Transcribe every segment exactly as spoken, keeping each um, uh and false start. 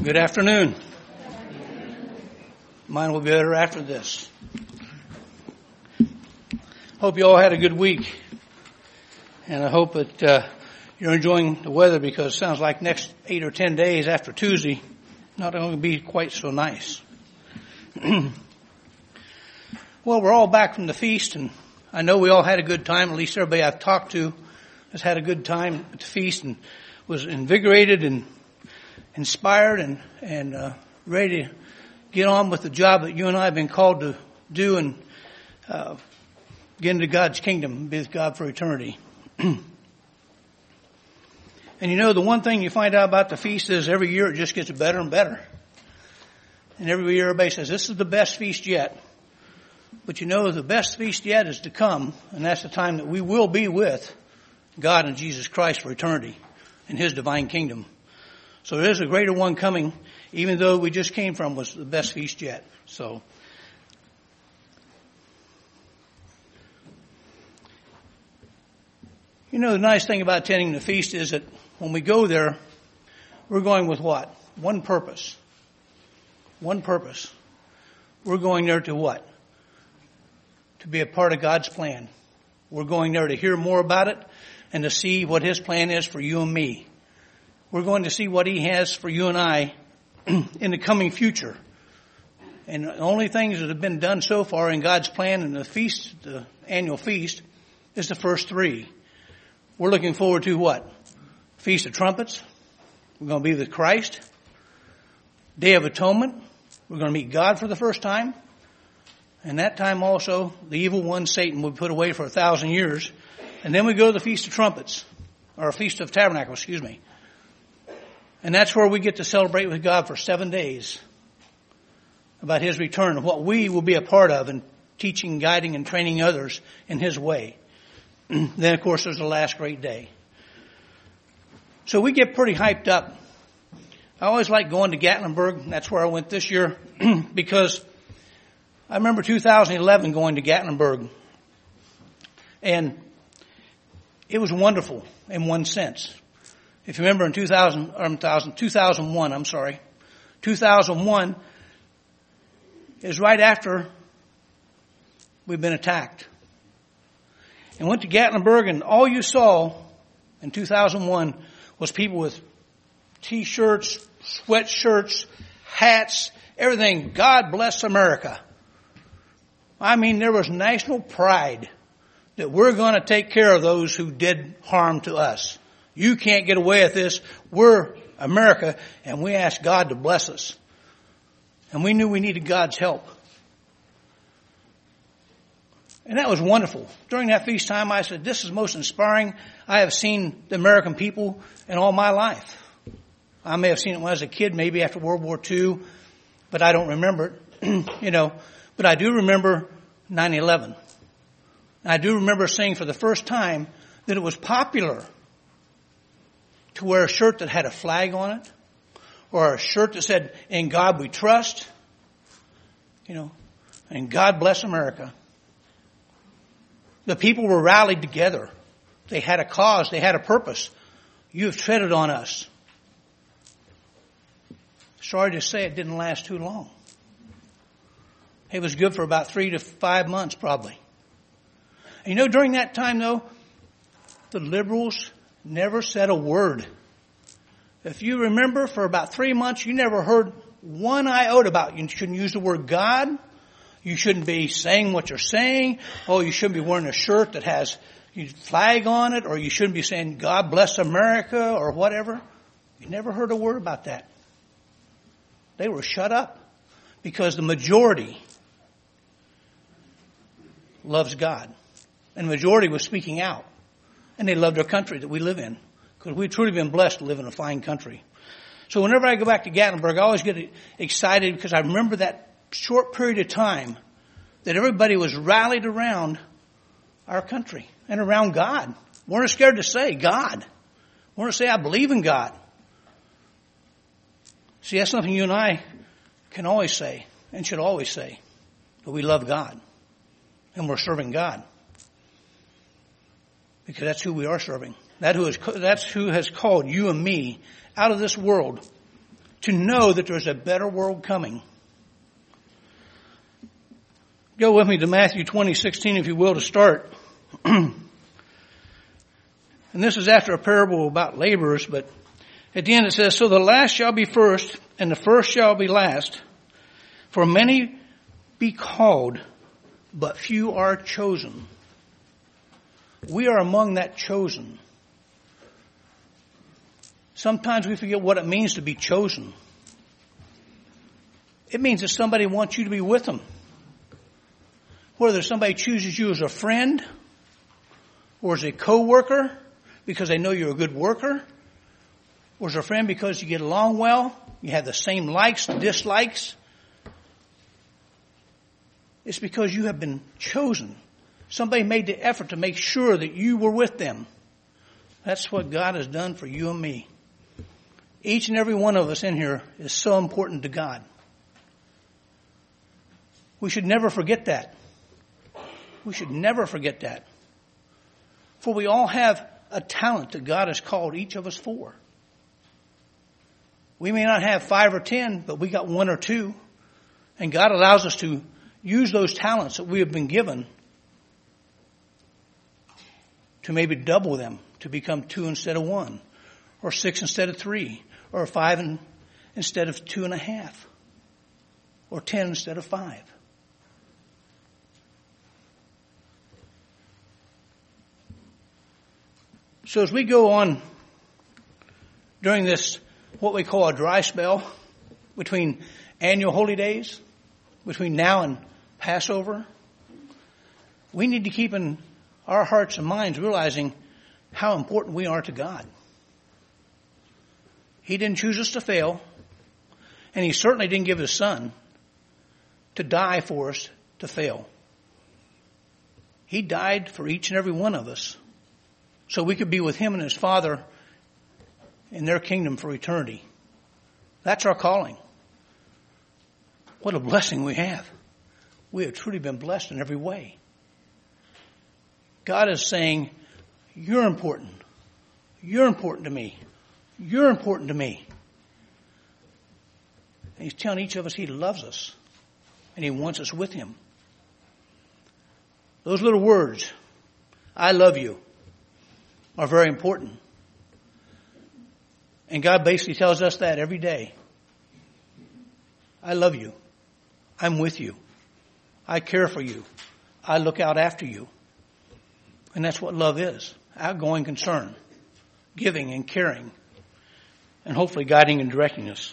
Good afternoon. Mine will be better after this. Hope you all had a good week. And I hope that uh, you're enjoying the weather, because it sounds like next eight or ten days after Tuesday, not going to be quite so nice. Well, we're all back from the feast, and I know we all had a good time. At least everybody I've talked to has had a good time at the feast and was invigorated and inspired and, and uh, ready to get on with the job that you and I have been called to do and uh, get into God's kingdom and be with God for eternity. And you know, the one thing you find out about the feast is every year it just gets better and better. And every year everybody says, this is the best feast yet. But you know, the best feast yet is to come, and that's the time that we will be with God and Jesus Christ for eternity in His divine kingdom. So there is a greater one coming, even though we just came from was the best feast yet. So, you know, the nice thing about attending the feast is that when we go there, we're going with what? One purpose. One purpose. We're going there to what? To be a part of God's plan. We're going there to hear more about it and to see what His plan is for you and me. We're going to see what He has for you and I in the coming future. And the only things that have been done so far in God's plan in the feast, the annual feast, is the first three. We're looking forward to what? Feast of Trumpets. We're going to be with Christ. Day of Atonement. We're going to meet God for the first time. And that time also, the evil one, Satan, will be put away for a thousand years. And then we go to the Feast of Trumpets, or Feast of Tabernacles, excuse me. And that's where we get to celebrate with God for seven days about His return and what we will be a part of in teaching, guiding, and training others in His way. Then, of course, there's the last great day. So we get pretty hyped up. I always like going to Gatlinburg. That's where I went this year because I remember two thousand eleven going to Gatlinburg. And it was wonderful in one sense. If you remember in two thousand, or two thousand one, I'm sorry, two thousand one is right after we've been attacked. And went to Gatlinburg, and all you saw in two thousand one was people with T-shirts, sweatshirts, hats, everything. God bless America. I mean, there was national pride that we're going to take care of those who did harm to us. You can't get away with this. We're America, and we ask God to bless us. And we knew we needed God's help. And that was wonderful. During that feast time, I said, this is most inspiring I have seen the American people in all my life. I may have seen it when I was a kid, maybe after World War Two, but I don't remember it, you know. But I do remember nine eleven. I do remember saying for the first time that it was popular to wear a shirt that had a flag on it, or a shirt that said, "In God we trust," you know, and God bless America. The people were rallied together. They had a cause. They had a purpose. You have treaded on us. Sorry to say it didn't last too long. It was good for about three to five months probably. And you know, during that time though, the liberals never said a word. If you remember, for about three months, you never heard one iota about, you shouldn't use the word God. You shouldn't be saying what you're saying. Oh, you shouldn't be wearing a shirt that has a flag on it, or you shouldn't be saying God bless America or whatever. You never heard a word about that. They were shut up because the majority loves God. And the majority was speaking out. And they loved our country that we live in. Because we've truly been blessed to live in a fine country. So whenever I go back to Gatlinburg, I always get excited because I remember that short period of time that everybody was rallied around our country and around God. We're scared to say God. We're to say I believe in God. See, that's something you and I can always say and should always say. That we love God. And we're serving God. Because that's who we are serving. That who is, that's who has called you and me out of this world to know that there's a better world coming. Go with me to Matthew twenty sixteen, if you will, to start. And this is after a parable about laborers, but at the end it says, so the last shall be first, and the first shall be last. For many be called, but few are chosen. We are among that chosen. Sometimes we forget what it means to be chosen. It means that somebody wants you to be with them. Whether somebody chooses you as a friend or as a co-worker because they know you're a good worker, or as a friend because you get along well, you have the same likes and dislikes. It's because you have been chosen. Somebody made the effort to make sure that you were with them. That's what God has done for you and me. Each and every one of us in here is so important to God. We should never forget that. We should never forget that. For we all have a talent that God has called each of us for. We may not have five or ten, but we got one or two. And God allows us to use those talents that we have been given to maybe double them, to become two instead of one, or six instead of three, or five in, instead of two and a half, or ten instead of five. So as we go on during this, what we call a dry spell, between annual holy days, between now and Passover, we need to keep in our hearts and minds realizing how important we are to God. He didn't choose us to fail, and He certainly didn't give His Son to die for us to fail. He died for each and every one of us so we could be with Him and His Father in their kingdom for eternity. That's our calling. What a blessing we have. We have truly been blessed in every way. God is saying, you're important. You're important to me. You're important to me. And He's telling each of us He loves us and He wants us with Him. Those little words, I love you, are very important. And God basically tells us that every day. I love you. I'm with you. I care for you. I look out after you. And that's what love is. Outgoing concern. Giving and caring. And hopefully guiding and directing us.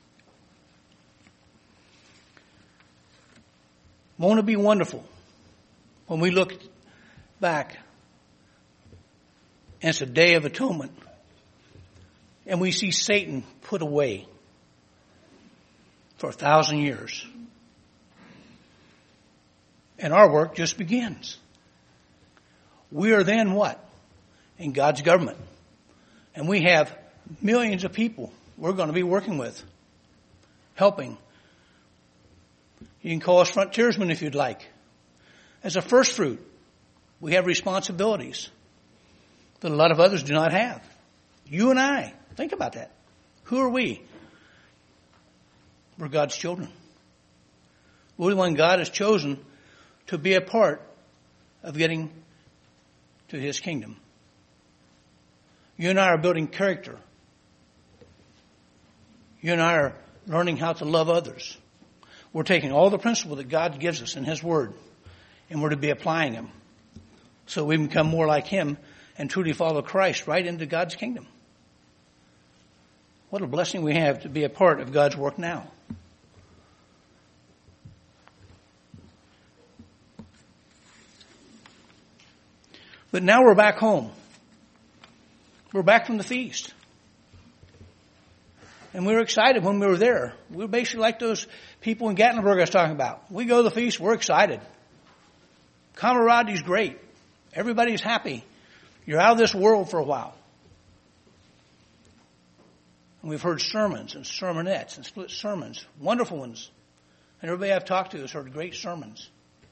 Won't it be wonderful when we look back and it's a day of atonement and we see Satan put away for a thousand years. And our work just begins. We are then what? In God's government. And we have millions of people we're going to be working with, helping. You can call us frontiersmen if you'd like. As a first fruit, we have responsibilities that a lot of others do not have. You and I, think about that. Who are we? We're God's children. We're the one God has chosen to be a part of getting to His kingdom. You and I are building character. You and I are learning how to love others. We're taking all the principles that God gives us in His Word, and we're to be applying them so we become more like Him and truly follow Christ right into God's kingdom. What a blessing we have to be a part of God's work now. But now we're back home. We're back from the feast. And we were excited when we were there. We were basically like those people in Gatlinburg I was talking about. We go to the feast, we're excited. Camaraderie is great. Everybody's happy. You're out of this world for a while. And we've heard sermons and sermonettes and split sermons, wonderful ones. And everybody I've talked to has heard great sermons.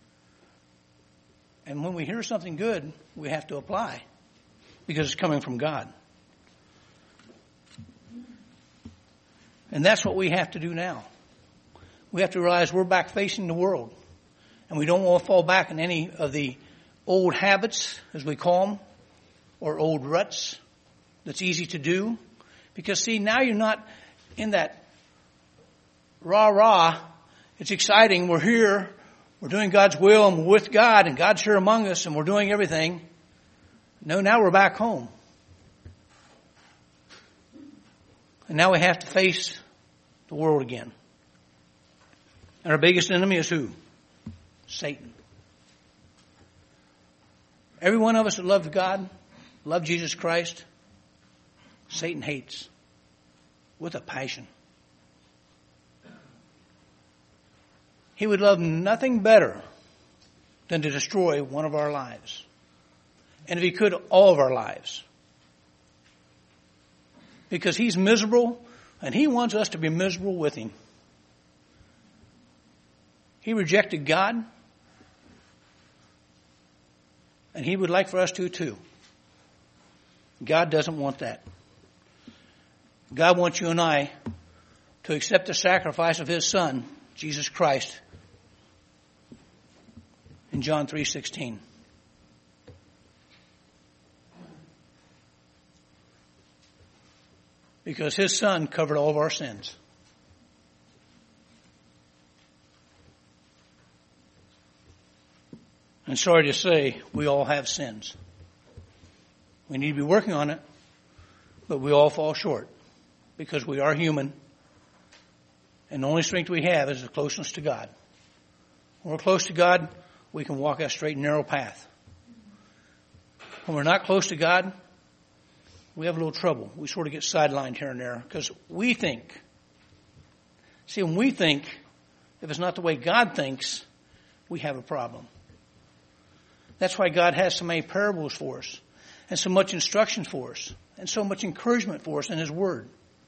And when we hear something good, we have to apply because it's coming from God. And that's what we have to do now. We have to realize we're back facing the world. And we don't want to fall back in any of the old habits, as we call them, or old ruts that's easy to do. Because, see, now you're not in that rah-rah. It's exciting. We're here. We're doing God's will, and we're with God, and God's here among us, and we're doing everything. No, now we're back home. And now we have to face the world again. And our biggest enemy is who? Satan. Every one of us that love God, love Jesus Christ, Satan hates with a passion. He would love nothing better than to destroy one of our lives. And if he could, all of our lives. Because he's miserable, and he wants us to be miserable with him. He rejected God, and he would like for us to too. God doesn't want that. God wants you and I to accept the sacrifice of his Son, Jesus Christ, in John three sixteen. Because his Son covered all of our sins. And sorry to say, we all have sins. We need to be working on it, but we all fall short because we are human. And the only strength we have is the closeness to God. When we're close to God, we can walk that straight and narrow path. When we're not close to God, we have a little trouble. We sort of get sidelined here and there because we think. See, when we think, if it's not the way God thinks, we have a problem. That's why God has so many parables for us and so much instruction for us and so much encouragement for us in his word.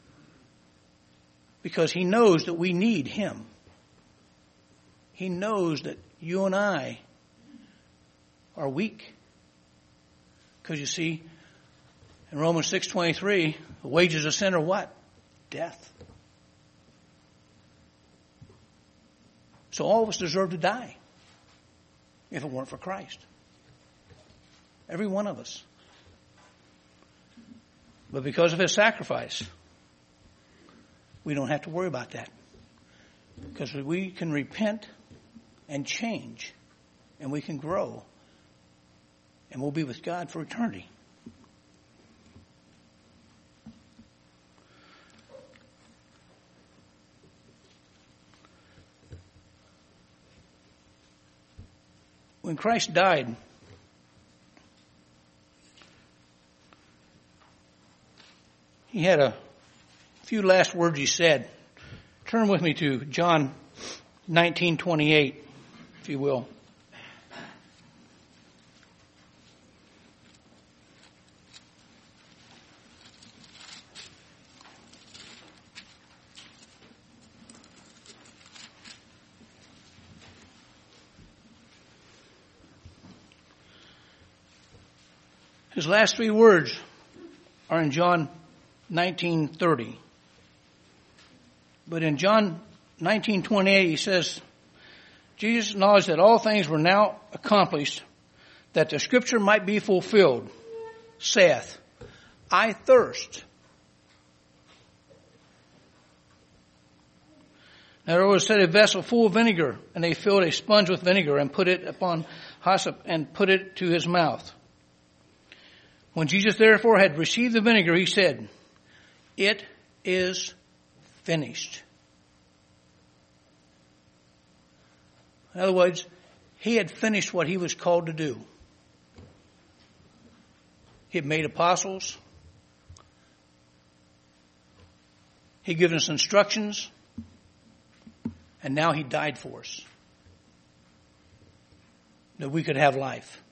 Because he knows that we need him. He knows that you and I are weak. Because you see, in Romans six twenty-three, the wages of sin are what? Death. So all of us deserve to die if it weren't for Christ. Every one of us. But because of his sacrifice, we don't have to worry about that. Because we can repent and change, and we can grow, and we'll be with God for eternity. When Christ died, he had a few last words he said. Turn with me to John nineteen twenty-eight, if you will. His last three words are in John nineteen thirty. But in John nineteen twenty-eight, he says, Jesus acknowledged that all things were now accomplished, that the scripture might be fulfilled, saith, I thirst. Now there was set a vessel full of vinegar, and they filled a sponge with vinegar and put it upon hyssop and put it to his mouth. When Jesus therefore had received the vinegar, he said, it is finished. In other words, he had finished what he was called to do. He had made apostles. He had given us instructions. And now he died for us, that we could have life.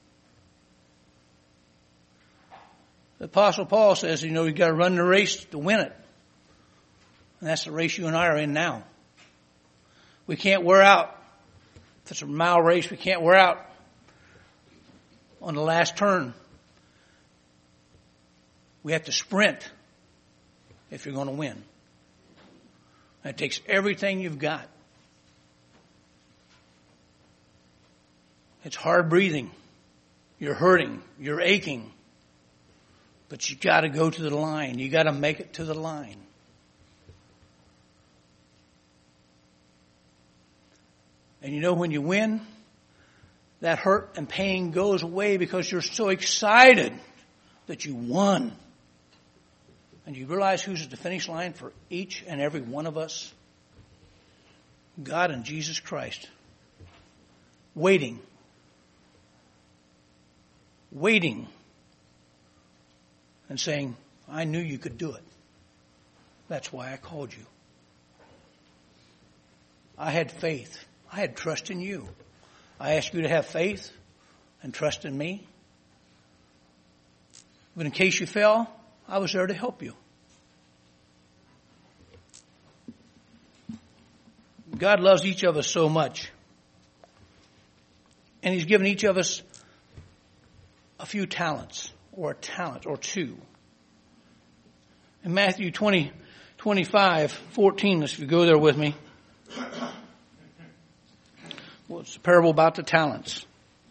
The Apostle Paul says, you know, you've got to run the race to win it. And that's the race you and I are in now. We can't wear out. If it's a mile race, we can't wear out on the last turn. We have to sprint if you're going to win. It takes everything you've got. It's hard breathing. You're hurting. You're aching. But you got to go to the line. You got to make it to the line. And you know, when you win, that hurt and pain goes away because you're so excited that you won. And you realize who's at the finish line for each and every one of us? God and Jesus Christ. Waiting. Waiting. And saying, I knew you could do it. That's why I called you. I had faith. I had trust in you. I asked you to have faith and trust in me. But in case you fell, I was there to help you. God loves each of us so much. And He's given each of us a few talents, or a talent, or two. In Matthew twenty, twenty-five, fourteen, if you go there with me. Well, it's a parable about the talents.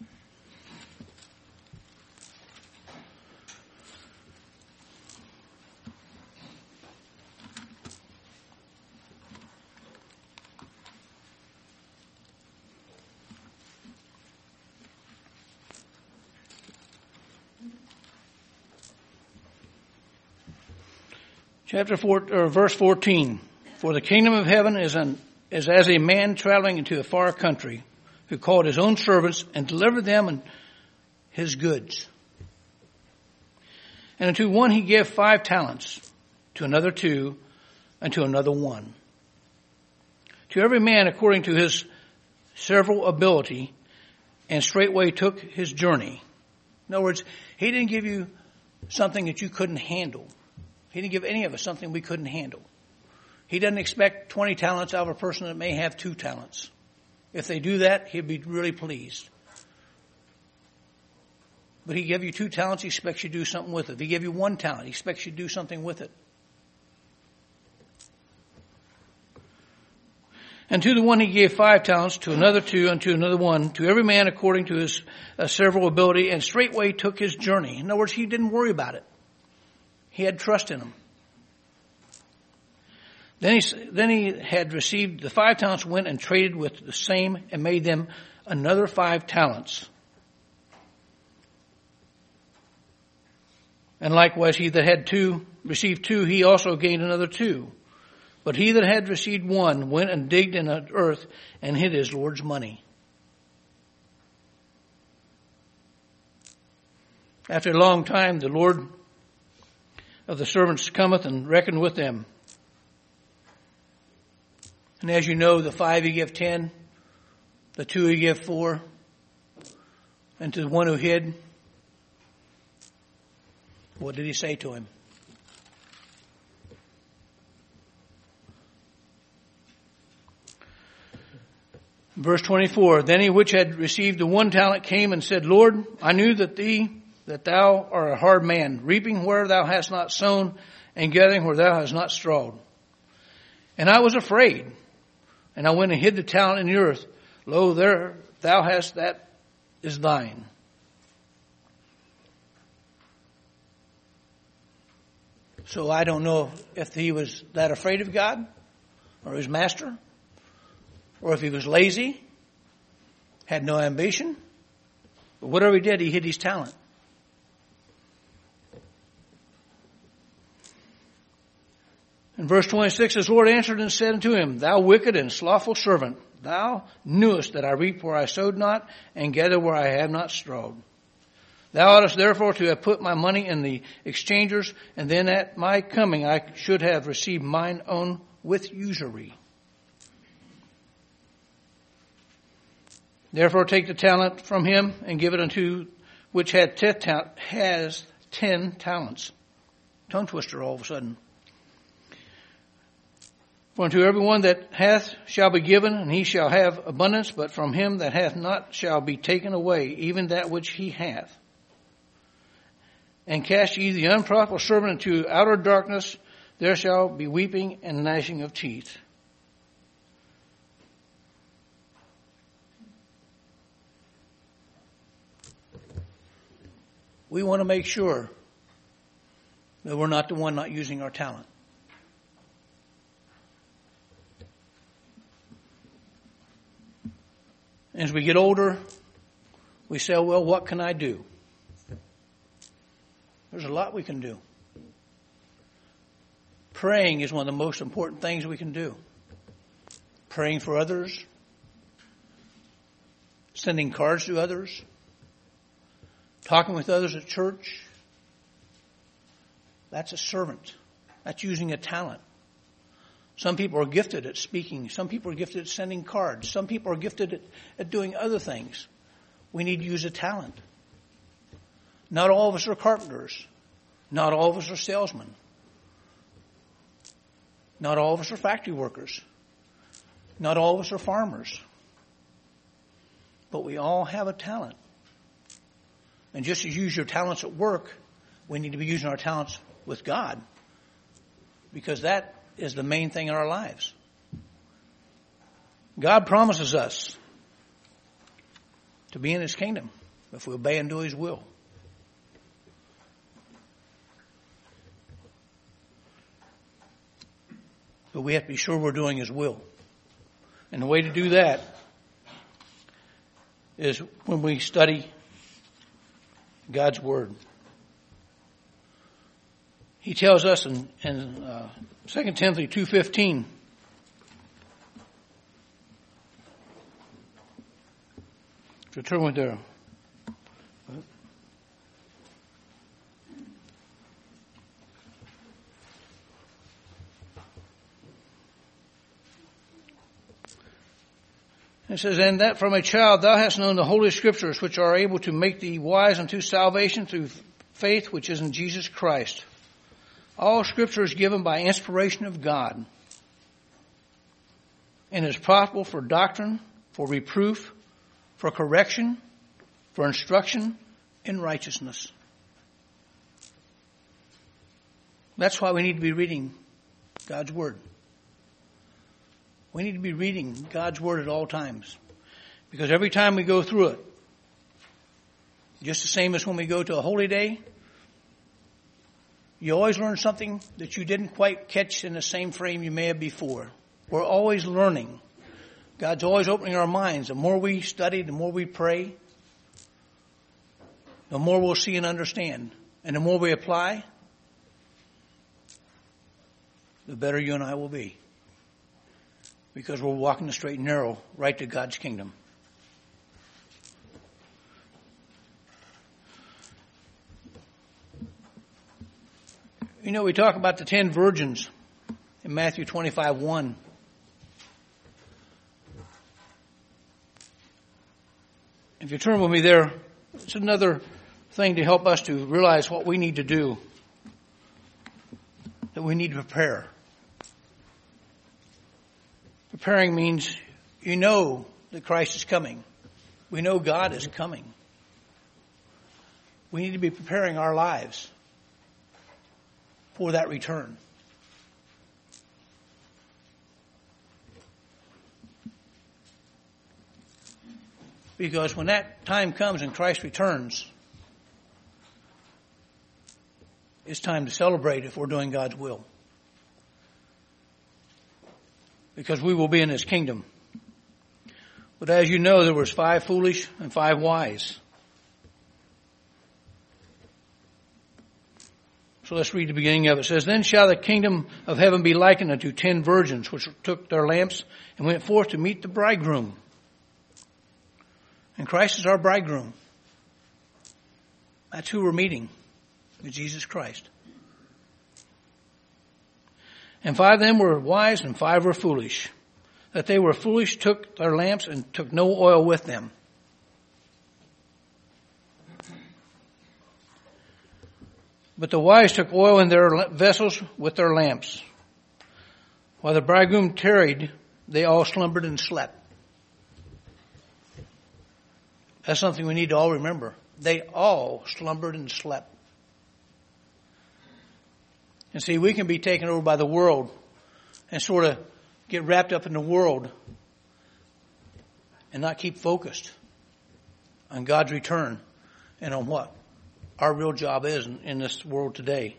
Chapter four, or verse fourteen. For the kingdom of heaven is an is as a man traveling into a far country, who called his own servants and delivered them his goods. And unto one he gave five talents, to another two, and to another one. To every man according to his several ability, and straightway took his journey. In other words, he didn't give you something that you couldn't handle. He didn't give any of us something we couldn't handle. He doesn't expect twenty talents out of a person that may have two talents. If they do that, He'd be really pleased. But He gave you two talents, He expects you to do something with it. If He gave you one talent, He expects you to do something with it. And to the one He gave five talents, to another two, and to another one, to every man according to his uh, several ability, and straightway took his journey. In other words, he didn't worry about it. He had trust in him. Then he, then he had received the five talents, went and traded with the same, and made them another five talents. And likewise, he that had two, received two, he also gained another two. But he that had received one went and digged in the earth and hid his Lord's money. After a long time, the Lord of the servants cometh and reckoned with them. And as you know, the five he gave ten, the two he gave four, and to the one who hid, what did he say to him? Verse twenty-four, then he which had received the one talent came and said, Lord, I knew that thee, that thou art a hard man, reaping where thou hast not sown, and gathering where thou hast not strawed. And I was afraid, and I went and hid the talent in the earth. Lo, there thou hast that is thine. So I don't know if he was that afraid of God, or his master, or if he was lazy, had no ambition. But whatever he did, he hid his talent. In verse twenty-six, his Lord answered and said unto him, Thou wicked and slothful servant, thou knewest that I reap where I sowed not, and gather where I have not strawed. Thou oughtest therefore to have put my money in the exchangers, and then at my coming I should have received mine own with usury. Therefore take the talent from him, and give it unto which had ten ta- has ten talents. Tongue twister all of a sudden. For unto everyone that hath shall be given, and he shall have abundance, but from him that hath not shall be taken away, even that which he hath. And cast ye the unprofitable servant into outer darkness, there shall be weeping and gnashing of teeth. we want to make sure that we're not the one not using our talent. As we get older, we say, well, what can I do? There's a lot we can do. Praying is one of the most important things we can do. Praying for others, sending cards to others, talking with others at church. That's a servant. That's using a talent. Some people are gifted at speaking. Some people are gifted at sending cards. Some people are gifted at, at doing other things. We need to use a talent. Not all of us are carpenters. Not all of us are salesmen. Not all of us are factory workers. Not all of us are farmers. But we all have a talent. And just as you use your talents at work, we need to be using our talents with God. Because that is the main thing in our lives. God promises us to be in His kingdom if we obey and do His will. But we have to be sure we're doing His will. And the way to do that is when we study God's Word. He tells us in, in uh, Second Timothy two fifteen, to turn with there. It says, and that from a child thou hast known the Holy Scriptures, which are able to make thee wise unto salvation through faith which is in Jesus Christ. All Scripture is given by inspiration of God, and is profitable for doctrine, for reproof, for correction, for instruction in righteousness. That's why we need to be reading God's Word. We need to be reading God's Word at all times. Because every time we go through it, just the same as when we go to a holy day, you always learn something that you didn't quite catch in the same frame you may have before. We're always learning. God's always opening our minds. The more we study, the more we pray, the more we'll see and understand. And the more we apply, the better you and I will be. Because we're walking the straight and narrow right to God's kingdom. You know, we talk about the ten virgins in Matthew twenty-five one. If you turn with me there, it's another thing to help us to realize what we need to do. That we need to prepare. Preparing means you know that Christ is coming. We know God is coming. We need to be preparing our lives for that return. Because when that time comes and Christ returns, it's time to celebrate if we're doing God's will. Because we will be in His kingdom. But as you know, there was five foolish and five wise. So let's read the beginning of it. It says, then shall the kingdom of heaven be likened unto ten virgins, which took their lamps and went forth to meet the bridegroom. And Christ is our bridegroom. That's who we're meeting, with Jesus Christ. And five of them were wise and five were foolish. That they were foolish took their lamps and took no oil with them. But the wise took oil in their vessels with their lamps. While the bridegroom tarried, they all slumbered and slept. That's something we need to all remember. They all slumbered and slept. And see, we can be taken over by the world and sort of get wrapped up in the world and not keep focused on God's return and on what? our real job is in, in this world today.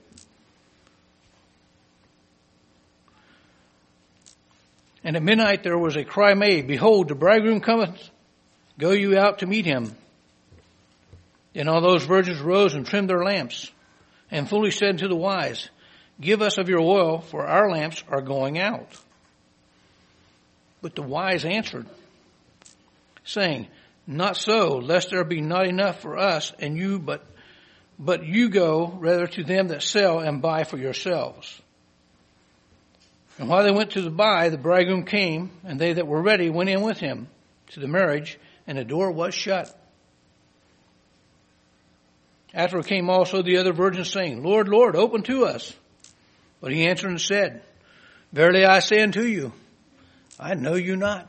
And at midnight there was a cry made, Behold, the bridegroom cometh, go you out to meet him. Then all those virgins rose and trimmed their lamps, and fully said to the wise, Give us of your oil, for our lamps are going out. But the wise answered, saying, Not so, lest there be not enough for us and you, but but you go rather to them that sell and buy for yourselves. And while they went to the buy, the bridegroom came, and they that were ready went in with him to the marriage, and the door was shut. After came also the other virgins, saying, Lord, Lord, open to us. But he answered and said, Verily I say unto you, I know you not.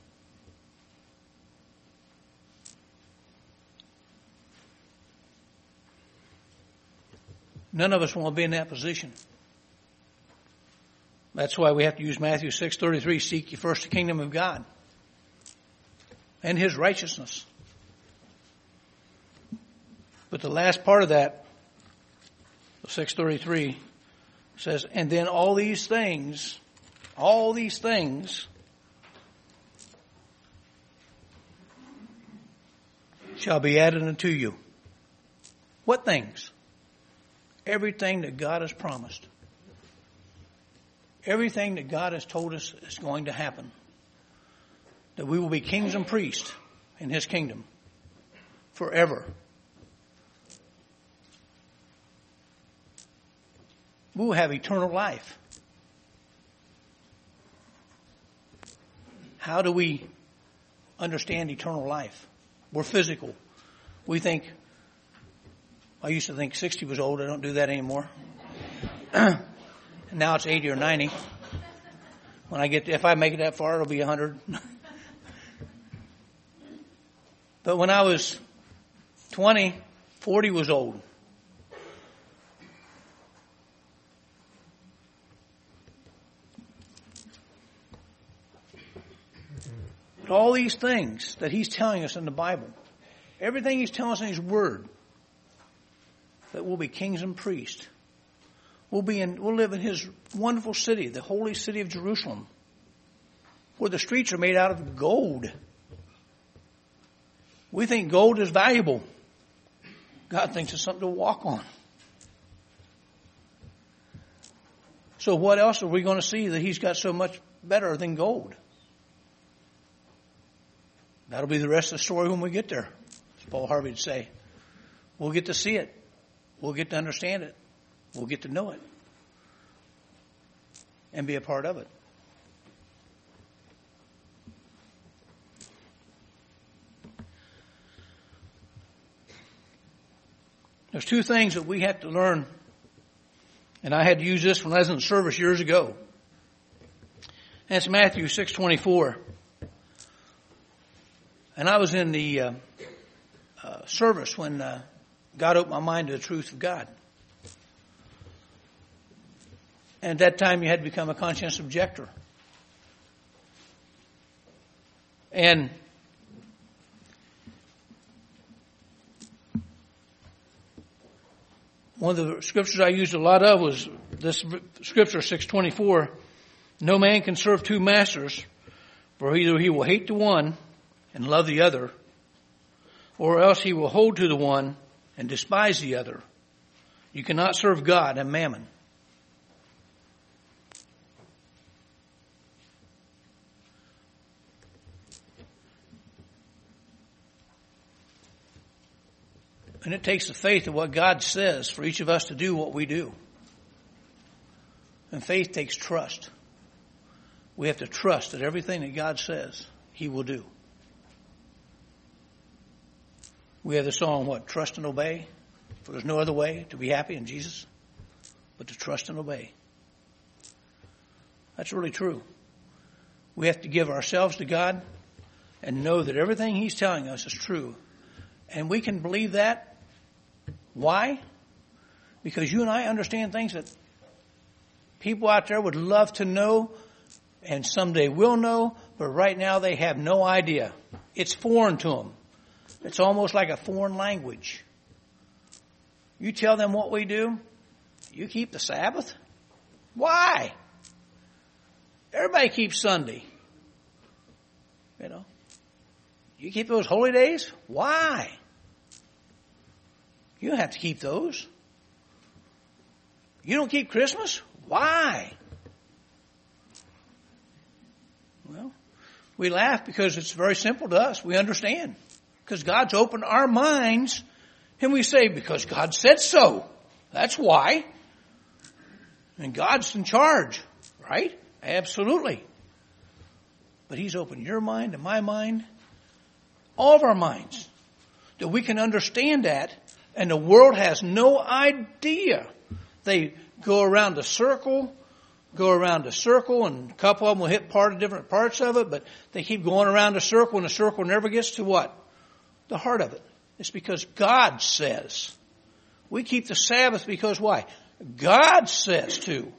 None of us want to be in that position. That's why we have to use Matthew six thirty-three, seek ye first the kingdom of God and his righteousness. But the last part of that, six thirty-three, says, and then all these things, all these things shall be added unto you. What things? Everything that God has promised. Everything that God has told us is going to happen. That we will be kings and priests in his kingdom forever. We will have eternal life. How do we understand eternal life? We're physical. We think, I used to think sixty was old. I don't do that anymore. Now it's eighty or ninety. When I get, if I make it that far, it'll be one hundred. But when I was twenty, forty was old. But all these things that he's telling us in the Bible, everything he's telling us in his word, that we'll be kings and priests. We'll be in, we'll live in his wonderful city, the holy city of Jerusalem, where the streets are made out of gold. We think gold is valuable. God thinks it's something to walk on. So what else are we going to see that he's got so much better than gold? That'll be the rest of the story when we get there, as Paul Harvey would say. We'll get to see it. We'll get to understand it. We'll get to know it. And be a part of it. There's two things that we have to learn. And I had to use this when I was in the service years ago. And it's Matthew six twenty-four. And I was in the uh, uh, service when uh, God opened my mind to the truth of God. And at that time you had to become a conscientious objector. And one of the scriptures I used a lot of was this scripture, six twenty-four. No man can serve two masters, for either he will hate the one and love the other, or else he will hold to the one and despise the other. You cannot serve God and mammon. And it takes the faith of what God says for each of us to do what we do. And faith takes trust. We have to trust that everything that God says, he will do. We have the song, what? Trust and obey. For there's no other way to be happy in Jesus but to trust and obey. That's really true. We have to give ourselves to God and know that everything he's telling us is true. And we can believe that. Why? Because you and I understand things that people out there would love to know and someday will know, but right now they have no idea. It's foreign to them. It's almost like a foreign language. You tell them what we do. You keep the Sabbath? Why? Everybody keeps Sunday. You know. You keep those holy days? Why? You don't have to keep those. You don't keep Christmas? Why? Well, we laugh because it's very simple to us. We understand. Because God's opened our minds, and we say, because God said so. That's why. And God's in charge, right? Absolutely. But He's opened your mind and my mind, all of our minds, that we can understand that, and the world has no idea. They go around the circle, go around the circle, and a couple of them will hit part of different parts of it, but they keep going around the circle, and the circle never gets to what? The heart of it. It's because God says. We keep the Sabbath because why? God says to.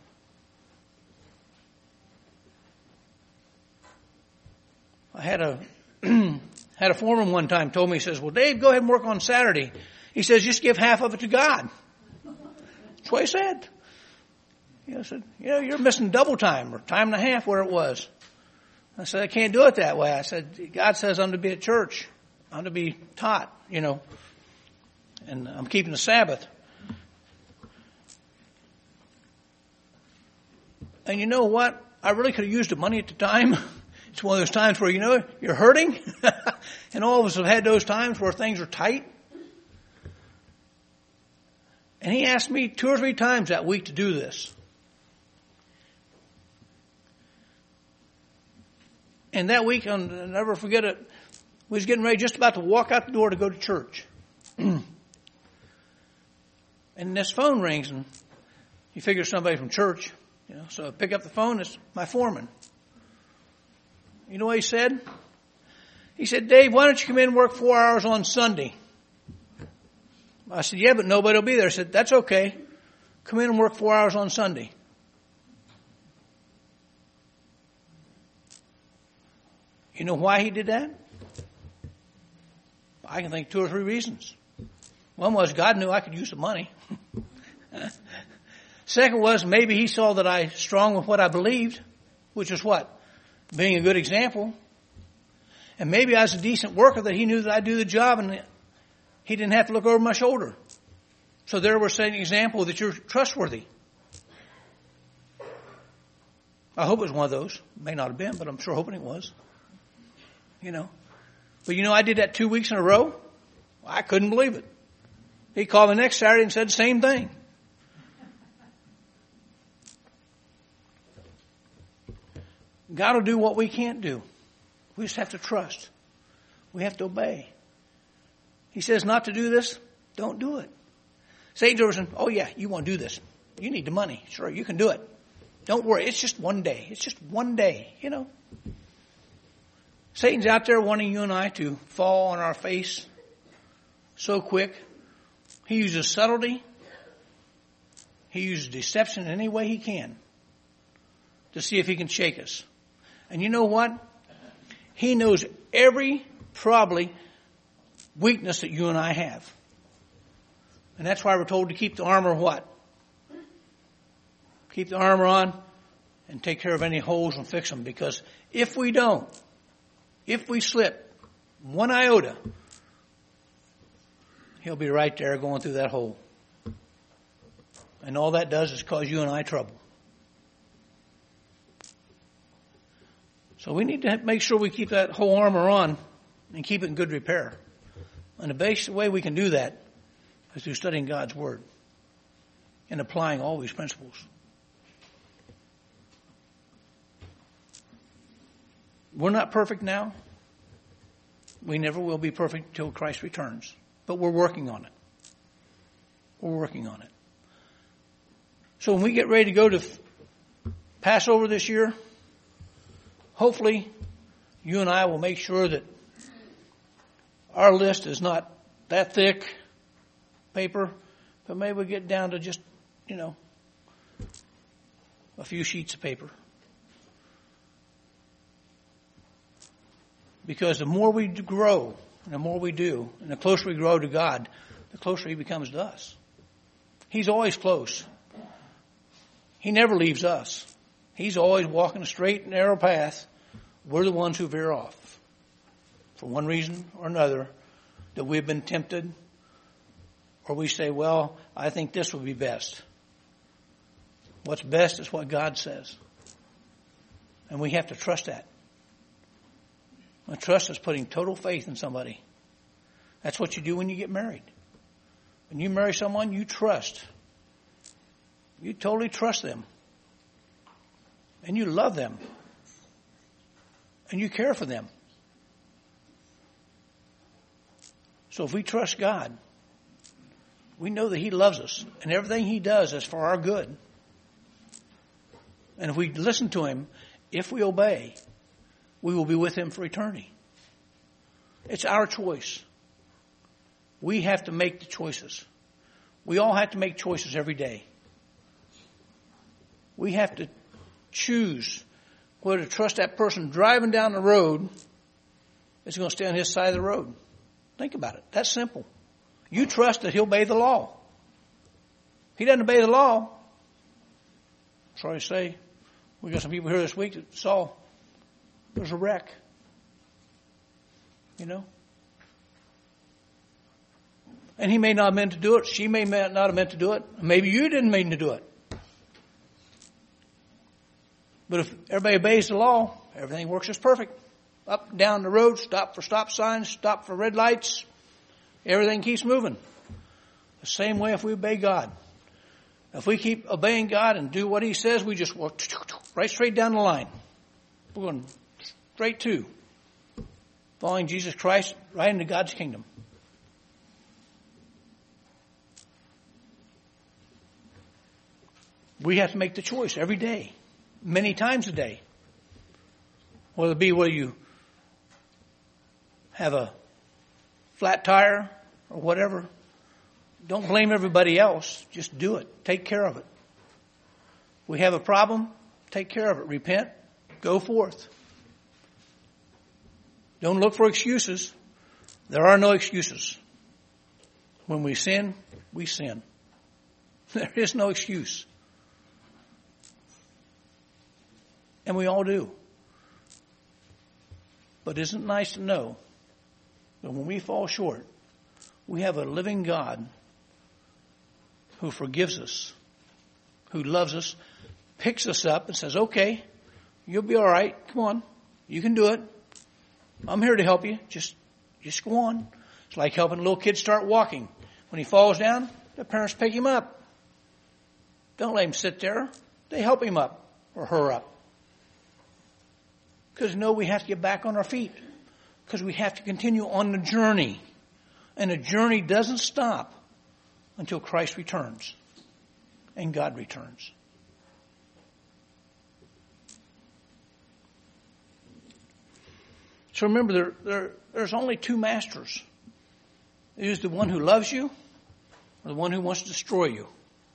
I had a had a foreman one time told me, he says, well, Dave, go ahead and work on Saturday. He says, just give half of it to God. That's what he said. You know, I said, you know, you're missing double time or time and a half where it was. I said, I can't do it that way. I said, God says I'm to be at church. I'm to be taught, you know, and I'm keeping the Sabbath. And you know what? I really could have used the money at the time. It's one of those times where, you know, you're hurting. And all of us have had those times where things are tight. And he asked me two or three times that week to do this. And that week, I'll never forget it, we was getting ready just about to walk out the door to go to church. And this phone rings, and you figure somebody from church. You know, so I pick up the phone, it's my foreman. You know what he said? He said, Dave, why don't you come in and work four hours on Sunday? I said, yeah, but nobody will be there. I said, that's okay. Come in and work four hours on Sunday. You know why he did that? I can think two or three reasons. One was God knew I could use the money. Second was maybe he saw that I strong with what I believed, which is what? Being a good example. And maybe I was a decent worker that he knew that I'd do the job and he didn't have to look over my shoulder. So there we're setting an example that you're trustworthy. I hope it was one of those. May not have been, but I'm sure hoping it was. You know. But you know, I did that two weeks in a row. I couldn't believe it. He called me next Saturday and said the same thing. God will do what we can't do. We just have to trust. We have to obey. He says not to do this, don't do it. Satan's over saying, oh yeah, you want to do this. You need the money. Sure, you can do it. Don't worry, it's just one day. It's just one day, you know. Satan's out there wanting you and I to fall on our face so quick. He uses subtlety. He uses deception in any way he can to see if he can shake us. And you know what? He knows every, probably, weakness that you and I have. And that's why we're told to keep the armor what? Keep the armor on and take care of any holes and fix them. Because if we don't, if we slip one iota, he'll be right there going through that hole. And all that does is cause you and I trouble. So we need to make sure we keep that whole armor on and keep it in good repair. And the basic way we can do that is through studying God's Word and applying all these principles. We're not perfect now. We never will be perfect until Christ returns. But we're working on it. We're working on it. So when we get ready to go to Passover this year, hopefully you and I will make sure that our list is not that thick paper, but maybe we get down to just, you know, a few sheets of paper. Because the more we grow, and the more we do, and the closer we grow to God, the closer he becomes to us. He's always close. He never leaves us. He's always walking a straight and narrow path. We're the ones who veer off for one reason or another, that we've been tempted, or we say, well, I think this would be best. What's best is what God says. And we have to trust that. And trust is putting total faith in somebody. That's what you do when you get married. When you marry someone, you trust. You totally trust them. And you love them. And you care for them. So if we trust God, we know that He loves us. And everything He does is for our good. And if we listen to Him, if we obey, we will be with Him for eternity. It's our choice. We have to make the choices. We all have to make choices every day. We have to choose whether to trust that person driving down the road that's going to stay on his side of the road. Think about it. That's simple. You trust that he'll obey the law. If he doesn't obey the law, sorry to say, we got some people here this week that saw there's a wreck. You know? And he may not have meant to do it. She may not have meant to do it. Maybe you didn't mean to do it. But if everybody obeys the law, everything works as perfect. Up and down the road, stop for stop signs, stop for red lights. Everything keeps moving. The same way if we obey God. If we keep obeying God and do what He says, we just walk right straight down the line. We're going straight to following Jesus Christ right into God's kingdom. We have to make the choice every day, many times a day. Whether it be whether you have a flat tire or whatever, don't blame everybody else. Just do it. Take care of it. If we have a problem, take care of it. Repent. Go forth. Don't look for excuses. There are no excuses. When we sin, we sin. There is no excuse. And we all do. But isn't it nice to know that when we fall short, we have a living God who forgives us, who loves us, picks us up and says, okay, you'll be all right. Come on. You can do it. I'm here to help you. Just, just go on. It's like helping a little kid start walking. When he falls down, the parents pick him up. Don't let him sit there. They help him up or her up. Because no, we have to get back on our feet. Because we have to continue on the journey. And the journey doesn't stop until Christ returns and God returns. So remember, there, there, there's only two masters. It is the one who loves you or the one who wants to destroy you.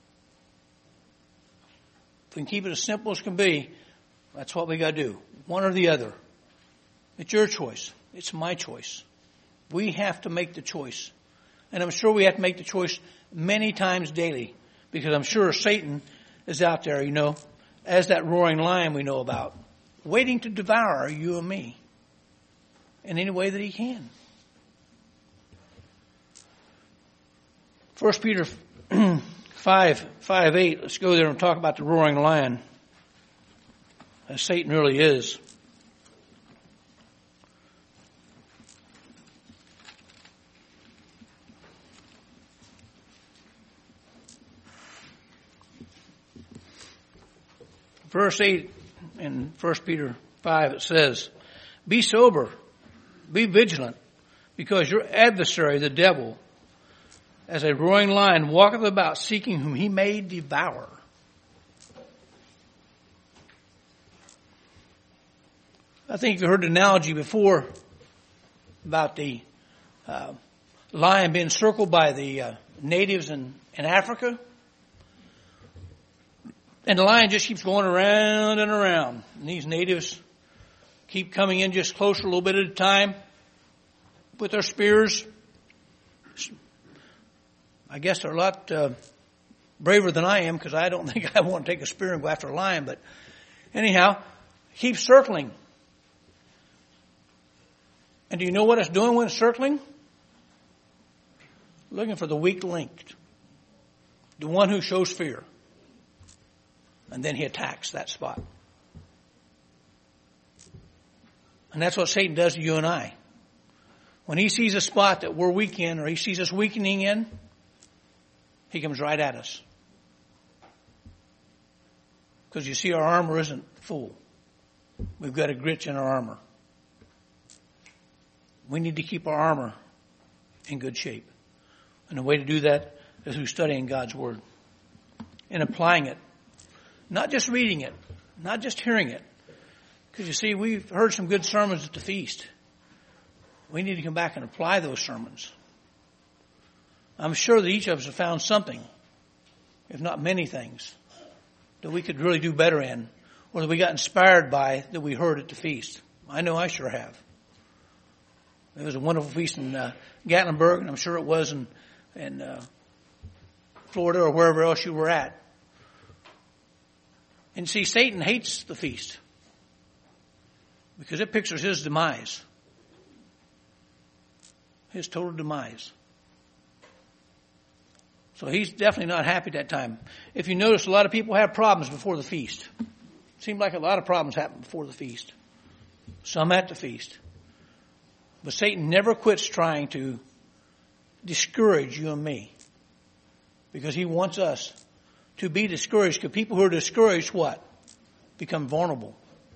If we can keep it as simple as can be, that's what we got to do. One or the other. It's your choice. It's my choice. We have to make the choice. And I'm sure we have to make the choice many times daily. Because I'm sure Satan is out there, you know, as that roaring lion we know about, waiting to devour you and me in any way that he can. First Peter five, five, eight. Let's go there and talk about the roaring lion, as Satan really is. Verse eight in First Peter five, it says, be sober, be vigilant, because your adversary, the devil, as a roaring lion, walketh about seeking whom he may devour. I think you've heard the analogy before about the uh, lion being circled by the uh, natives in, in Africa. And the lion just keeps going around and around. And these natives keep coming in just closer a little bit at a time with their spears, I guess they're a lot uh, braver than I am, because I don't think I want to take a spear and go after a lion. But anyhow, keep circling. And do you know what it's doing when it's circling? Looking for the weak link. The one who shows fear. And then he attacks that spot. And that's what Satan does to you and I. When he sees a spot that we're weak in, or he sees us weakening in, he comes right at us. Because you see, our armor isn't full. We've got a gritch in our armor. We need to keep our armor in good shape. And the way to do that is through studying God's Word and applying it. Not just reading it, not just hearing it. Because you see, we've heard some good sermons at the feast. We need to come back and apply those sermons. I'm sure that each of us have found something, if not many things, that we could really do better in, or that we got inspired by that we heard at the feast. I know I sure have. It was a wonderful feast in uh, Gatlinburg, and I'm sure it was in, in uh, Florida or wherever else you were at. And see, Satan hates the feast because it pictures his demise, his total demise. So he's definitely not happy at that time. If you notice, a lot of people have problems before the feast. It seemed like a lot of problems happen before the feast. Some at the feast. But Satan never quits trying to discourage you and me. Because he wants us to be discouraged. Because people who are discouraged, what? Become vulnerable.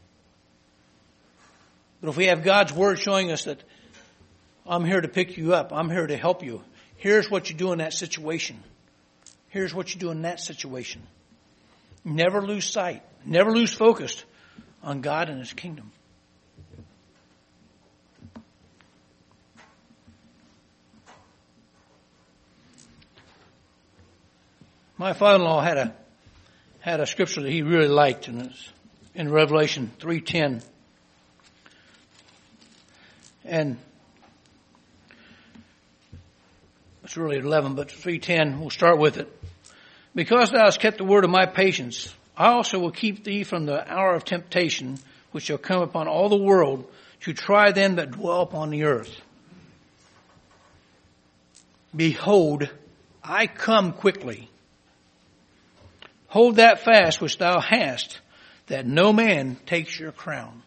But if we have God's Word showing us that I'm here to pick you up, I'm here to help you, here's what you do in that situation. Here's what you do in that situation. Never lose sight. Never lose focus on God and His kingdom. My father-in-law had a had a scripture that he really liked, and it's in Revelation three ten. And it's really eleven, but three ten, we'll start with it. Because thou hast kept the word of my patience, I also will keep thee from the hour of temptation, which shall come upon all the world, to try them that dwell upon the earth. Behold, I come quickly. Hold that fast which thou hast, that no man takes your crown.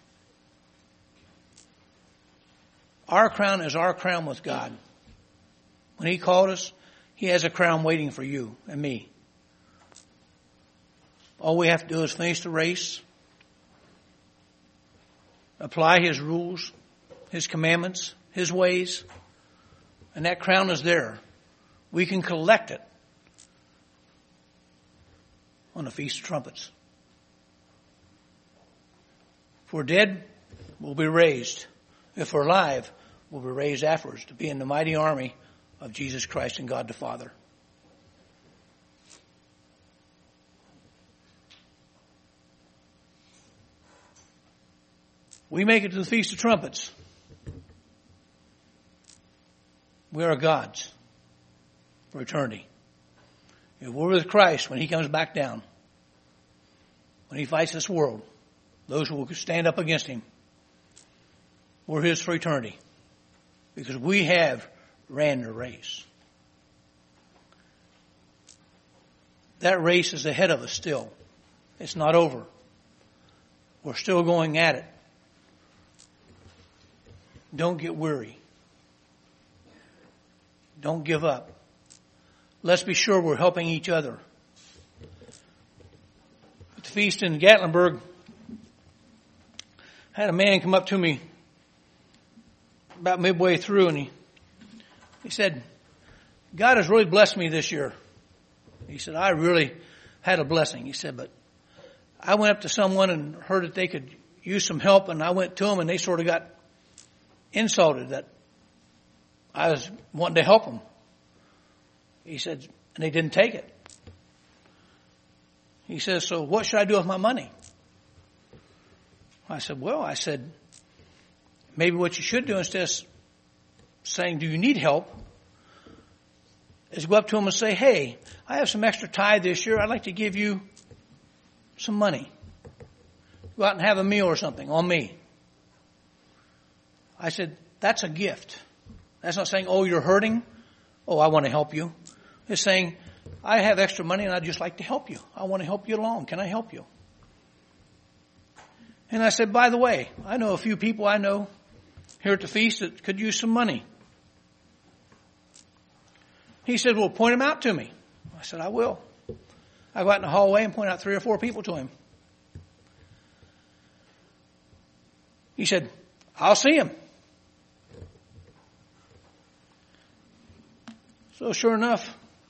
Our crown is our crown with God. When He called us, He has a crown waiting for you and me. All we have to do is finish the race, apply His rules, His commandments, His ways, and that crown is there. We can collect it on the Feast of Trumpets. If we're dead, we'll be raised. If we're alive, we'll be raised afterwards to be in the mighty army of Jesus Christ and God the Father. We make it to the Feast of Trumpets. We are God's for eternity. If we're with Christ when He comes back down, when He fights this world, those who will stand up against Him, we're His for eternity. Because we have ran the race. That race is ahead of us still. It's not over. We're still going at it. Don't get weary. Don't give up. Let's be sure we're helping each other. At the feast in Gatlinburg, I had a man come up to me about midway through, and he he said, God has really blessed me this year. He said, I really had a blessing. He said, but I went up to someone and heard that they could use some help, and I went to them, and they sort of got insulted that I was wanting to help them. He said, and they didn't take it. He says, so what should I do with my money? I said, well, I said, maybe what you should do instead of saying, do you need help, is go up to them and say, hey, I have some extra tithe this year. I'd like to give you some money. Go out and have a meal or something on me. I said, that's a gift. That's not saying, oh, you're hurting. Oh, I want to help you. It's saying, I have extra money and I'd just like to help you. I want to help you along. Can I help you? And I said, by the way, I know a few people I know here at the feast that could use some money. He said, well, point them out to me. I said, I will. I go out in the hallway and point out three or four people to him. He said, I'll see him. So sure enough,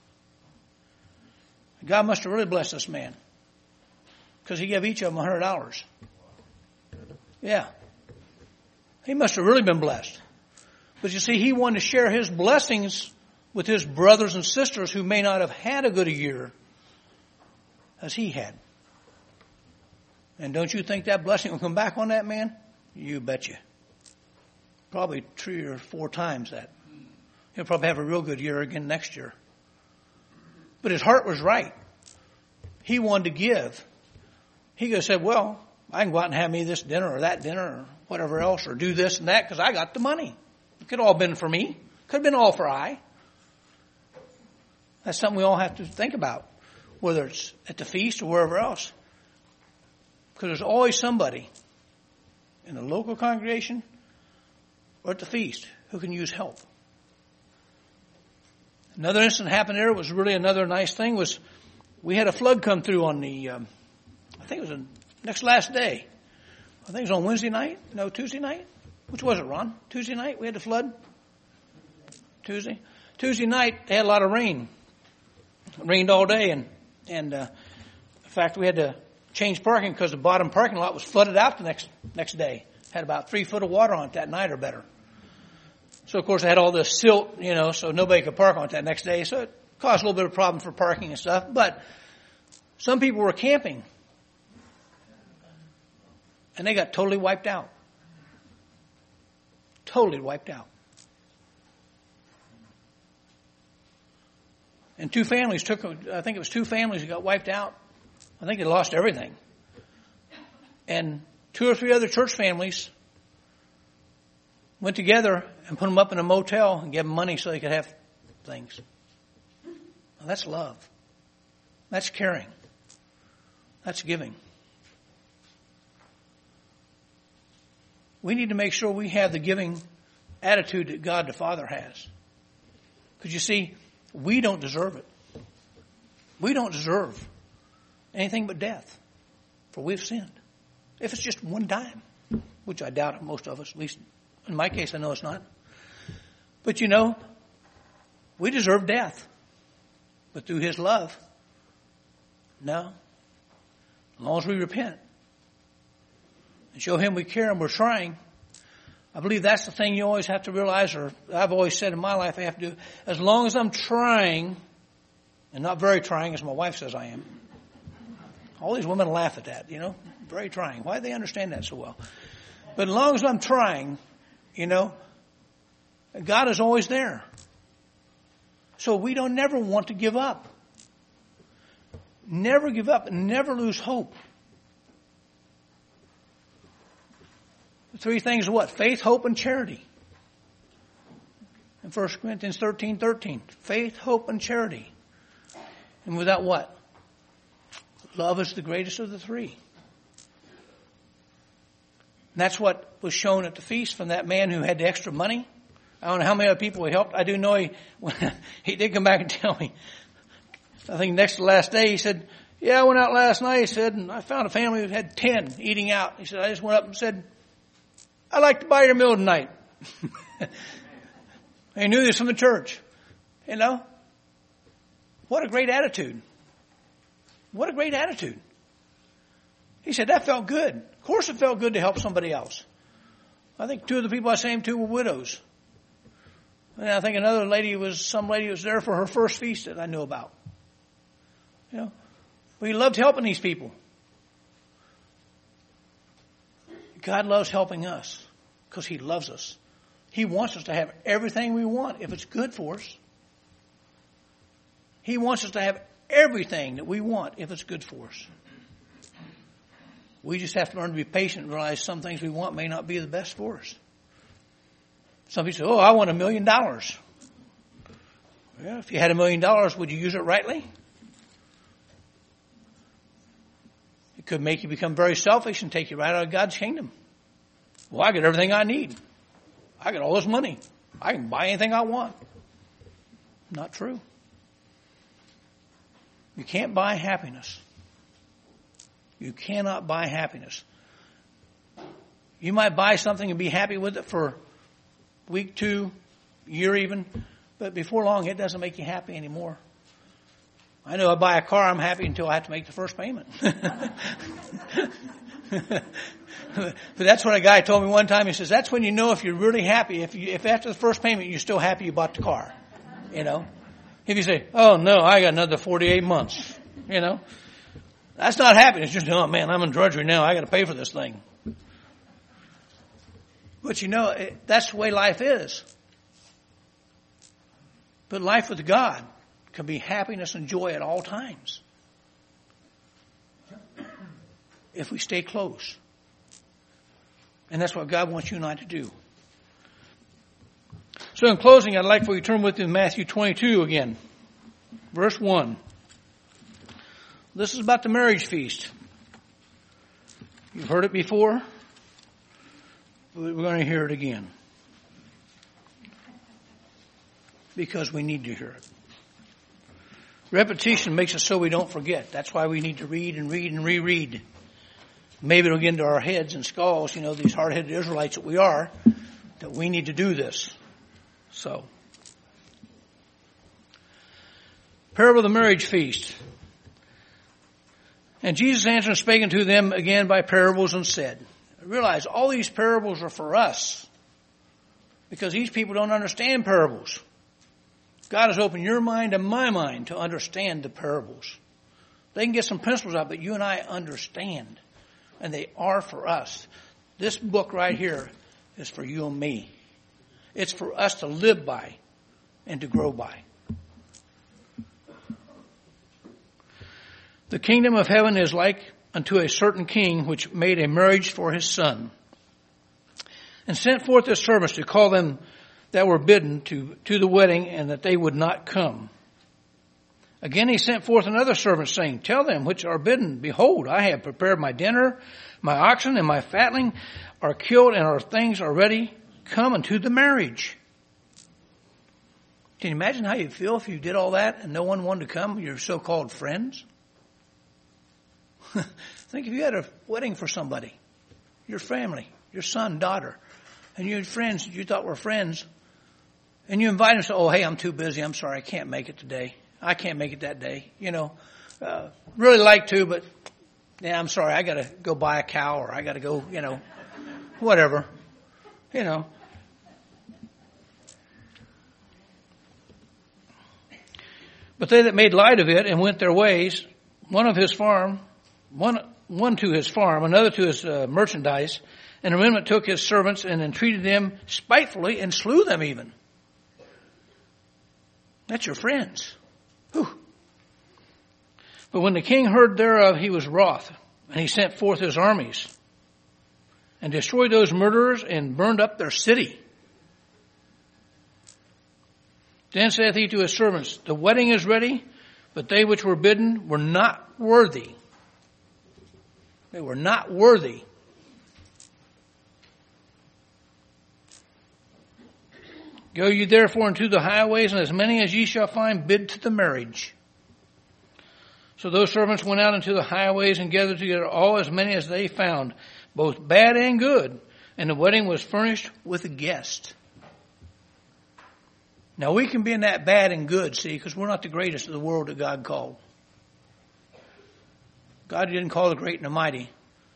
God must have really blessed this man, because he gave each of them one hundred dollars. Yeah. He must have really been blessed. But you see, he wanted to share his blessings with his brothers and sisters who may not have had a good a year as he had. And don't you think that blessing will come back on that man? You betcha. Probably three or four times that. He'll probably have a real good year again next year. But his heart was right. He wanted to give. He could have said, well, I can go out and have me this dinner or that dinner or whatever else, or do this and that because I got the money. It could have all been for me. Could have been all for I. That's something we all have to think about, whether it's at the feast or wherever else. Because there's always somebody in the local congregation or at the feast who can use help. Another incident happened there was really another nice thing was we had a flood come through on the, um, I think it was the next last day. I think it was on Wednesday night. No, Tuesday night. Which was it, Ron? Tuesday night we had the flood? Tuesday? Tuesday night they had a lot of rain. It rained all day, and, and uh, in fact we had to change parking because the bottom parking lot was flooded out the next next day. Had about three foot of water on it that night or better. So, of course, they had all this silt, you know, so nobody could park on it that next day. So it caused a little bit of problem for parking and stuff. But some people were camping, and they got totally wiped out. Totally wiped out. And two families took, I think it was two families that got wiped out. I think they lost everything. And two or three other church families went together and put them up in a motel and gave them money so they could have things. Now, that's love. That's caring. That's giving. We need to make sure we have the giving attitude that God the Father has. Because you see, we don't deserve it. We don't deserve anything but death, for we've sinned. If it's just one dime, which I doubt it, most of us, at least in my case, I know it's not. But you know, we deserve death. But through His love, no. As long as we repent and show Him we care and we're trying, I believe that's the thing you always have to realize, or I've always said in my life I have to do. As long as I'm trying, and not very trying as my wife says I am. All these women laugh at that, you know, very trying. Why do they understand that so well? But as long as I'm trying, you know, God is always there. So we don't never want to give up. Never give up and never lose hope. The three things are what? Faith, hope, and charity. In First Corinthians thirteen thirteen. Faith, hope, and charity. And without what? Love is the greatest of the three. And that's what was shown at the feast from that man who had the extra money. I don't know how many other people he helped. I do know he he did come back and tell me. I think next to last day he said, yeah, I went out last night, he said, and I found a family who had ten eating out. He said, I just went up and said, I'd like to buy your meal tonight. He knew this from the church. You know? What a great attitude. What a great attitude. He said, that felt good. Of course it felt good to help somebody else. I think two of the people I sang to were widows. And I think another lady was, some lady was there for her first feast that I knew about. You know? But he loved helping these people. God loves helping us because He loves us. He wants us to have everything we want if it's good for us. He wants us to have everything that we want if it's good for us. We just have to learn to be patient and realize some things we want may not be the best for us. Some people say, oh, I want a million dollars. Well, if you had a million dollars, would you use it rightly? It could make you become very selfish and take you right out of God's kingdom. Well, I got everything I need. I got all this money. I can buy anything I want. Not true. You can't buy happiness. You cannot buy happiness. You might buy something and be happy with it for a week, two, year even, but before long it doesn't make you happy anymore. I know I buy a car, I'm happy until I have to make the first payment. But that's what a guy told me one time. He says, that's when you know if you're really happy. If you, if after the first payment you're still happy you bought the car. You know? If you say, oh no, I got another forty-eight months. You know? That's not happiness. Just, oh man, I'm in drudgery now. I got to pay for this thing. But you know, it, that's the way life is. But life with God can be happiness and joy at all times. If we stay close. And that's what God wants you and I to do. So in closing, I'd like for you to turn with me to Matthew twenty-two again. Verse one. This is about the marriage feast. You've heard it before. We're going to hear it again. Because we need to hear it. Repetition makes it so we don't forget. That's why we need to read and read and reread. Maybe it'll get into our heads and skulls, you know, these hard-headed Israelites that we are, that we need to do this. So, parable of the marriage feast. And Jesus answered and spake unto them again by parables and said, realize all these parables are for us because these people don't understand parables. God has opened your mind and my mind to understand the parables. They can get some principles out, but you and I understand. And they are for us. This book right here is for you and me. It's for us to live by and to grow by. The kingdom of heaven is like unto a certain king which made a marriage for his son, and sent forth his servants to call them that were bidden to, to the wedding, and that they would not come. Again he sent forth another servant, saying, tell them which are bidden, behold, I have prepared my dinner, my oxen and my fatling are killed, and our things are ready. Come unto the marriage. Can you imagine how you'd feel if you did all that and no one wanted to come, your so-called friends? Think if you had a wedding for somebody, your family, your son, daughter, and you had friends that you thought were friends, and you invite them to say, oh, hey, I'm too busy. I'm sorry, I can't make it today. I can't make it that day. You know, uh, really like to, but yeah, I'm sorry. I got to go buy a cow, or I got to go, you know, whatever, you know. But they that made light of it and went their ways, one of his farm, one one to his farm, another to his uh, merchandise, and the remnant took his servants and entreated them spitefully and slew them even. That's your friends. Whew. But when the king heard thereof, he was wroth, and he sent forth his armies and destroyed those murderers and burned up their city. Then saith he to his servants, the wedding is ready, but they which were bidden were not worthy. They were not worthy. Go ye therefore into the highways, and as many as ye shall find, bid to the marriage. So those servants went out into the highways and gathered together all as many as they found, both bad and good, and the wedding was furnished with a guest. Now we can be in that bad and good, see, because we're not the greatest of the world that God called. God didn't call the great and the mighty.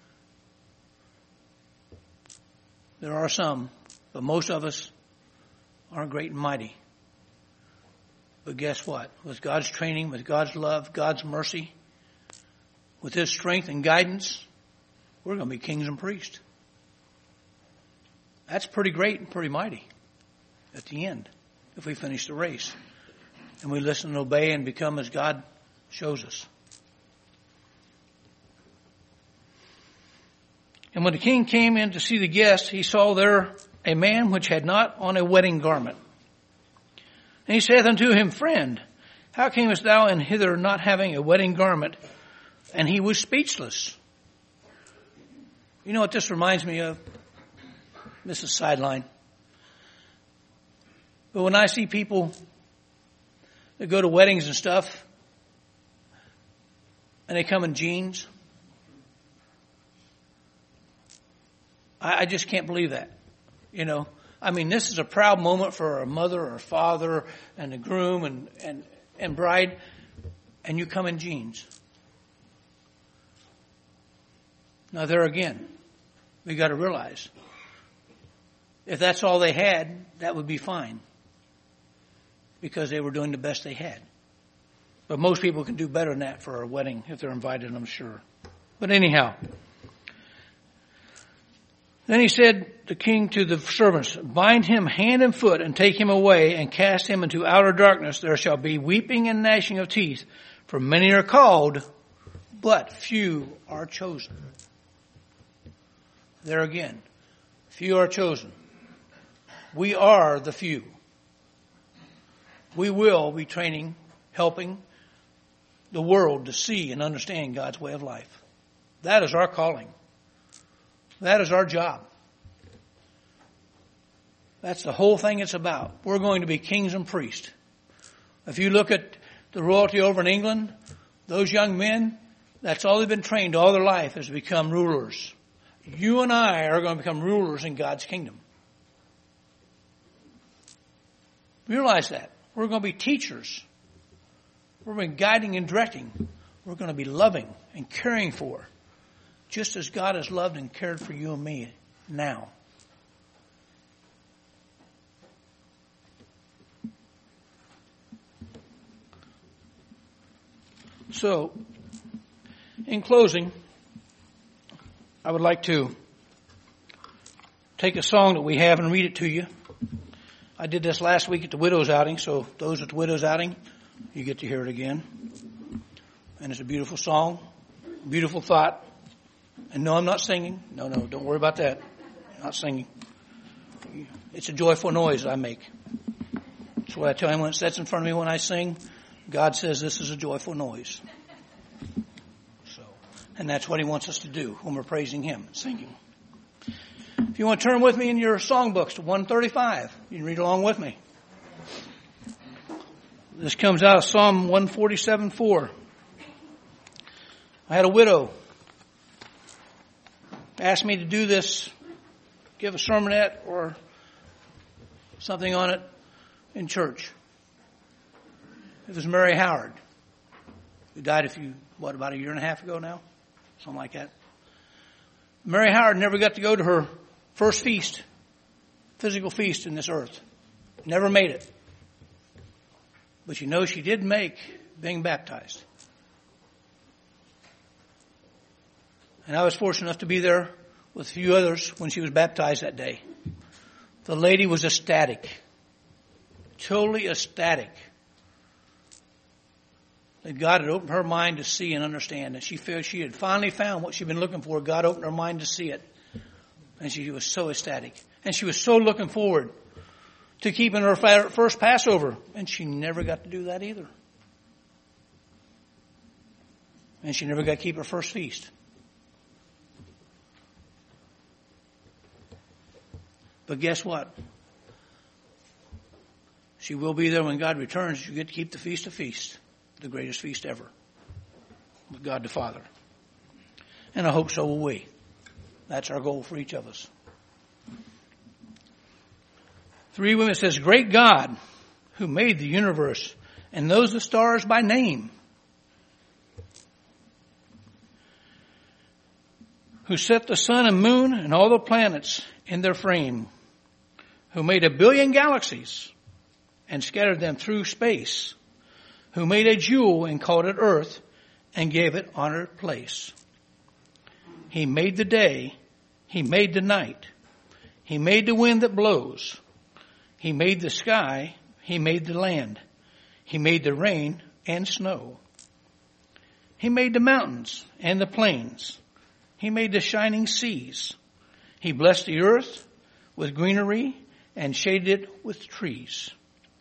There are some, but most of us aren't great and mighty. But guess what? With God's training, with God's love, God's mercy, with His strength and guidance, we're going to be kings and priests. That's pretty great and pretty mighty at the end, if we finish the race. And we listen and obey and become as God shows us. And when the king came in to see the guests, he saw there a man which had not on a wedding garment. And he saith unto him, Friend, how camest thou in hither not having a wedding garment? And he was speechless. You know what this reminds me of? This is sideline. But when I see people that go to weddings and stuff, and they come in jeans, I, I just can't believe that. You know, I mean, this is a proud moment for a mother or a father and the groom and, and, and bride, and you come in jeans. Now there again, we got to realize, if that's all they had, that would be fine, because they were doing the best they had. But most people can do better than that for a wedding if they're invited, I'm sure. But anyhow, then he said, the king to the servants, Bind him hand and foot and take him away and cast him into outer darkness. There shall be weeping and gnashing of teeth, for many are called, but few are chosen. There again, few are chosen. We are the few. We will be training, helping the world to see and understand God's way of life. That is our calling. That is our job. That's the whole thing it's about. We're going to be kings and priests. If you look at the royalty over in England, those young men, that's all they've been trained all their life, is to become rulers. You and I are going to become rulers in God's kingdom. Realize that. We're going to be teachers. We're going to be guiding and directing. We're going to be loving and caring for, just as God has loved and cared for you and me now. So, in closing, I would like to take a song that we have and read it to you. I did this last week at the widow's outing, so those at the widow's outing, you get to hear it again. And it's a beautiful song, beautiful thought. And no, I'm not singing. No, no, don't worry about that. I'm not singing. It's a joyful noise I make. That's what I tell him when it sits in front of me when I sing. God says this is a joyful noise. So, and that's what he wants us to do when we're praising him and singing. If you want to turn with me in your songbooks to one thirty-five, you can read along with me. This comes out of Psalm one forty-seven four. I had a widow ask me to do this, give a sermonette or something on it in church. It was Mary Howard, who died a few, what, about a year and a half ago now? Something like that. Mary Howard never got to go to her first feast, physical feast in this earth. Never made it. But you know she did make being baptized. And I was fortunate enough to be there with a few others when she was baptized that day. The lady was ecstatic. Totally ecstatic. That God had opened her mind to see and understand. And she felt she had finally found what she'd been looking for. God opened her mind to see it. And she was so ecstatic. And she was so looking forward to keeping her first Passover. And she never got to do that either. And she never got to keep her first feast. But guess what? She will be there when God returns. You get to keep the Feast of Feasts. The greatest feast ever. With God the Father. And I hope so will we. That's our goal for each of us. Three women says, Great God, who made the universe and knows the stars by name, who set the sun and moon and all the planets in their frame, who made a billion galaxies and scattered them through space, who made a jewel and called it earth and gave it honored place. He made the day. He made the night. He made the wind that blows. He made the sky. He made the land. He made the rain and snow. He made the mountains and the plains. He made the shining seas. He blessed the earth with greenery and shaded it with trees.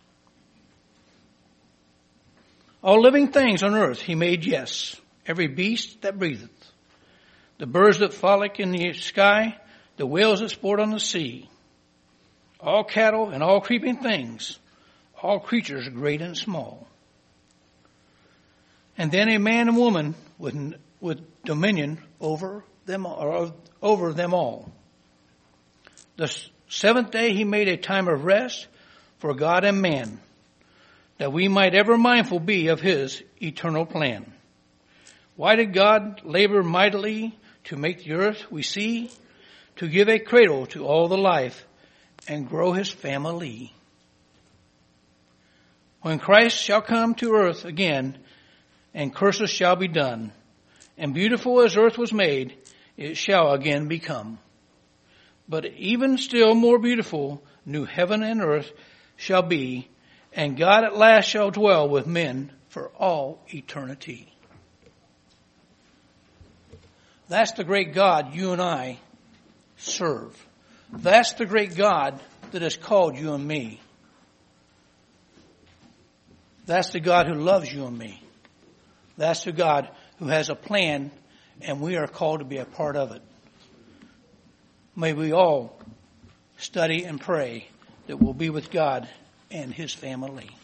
All living things on earth he made, yes, every beast that breatheth, the birds that frolic in the sky, the whales that sport on the sea, all cattle and all creeping things, all creatures great and small. And then a man and woman with, with dominion over them, or over them all. The seventh day he made a time of rest for God and man, that we might ever mindful be of his eternal plan. Why did God labor mightily to make the earth we see, to give a cradle to all the life and grow his family? When Christ shall come to earth again, and curses shall be done, and beautiful as earth was made, it shall again become. But even still more beautiful, new heaven and earth shall be, and God at last shall dwell with men for all eternity. That's the great God you and I serve. That's the great God that has called you and me. That's the God who loves you and me. That's the God who has a plan, and we are called to be a part of it. May we all study and pray that we'll be with God and his family.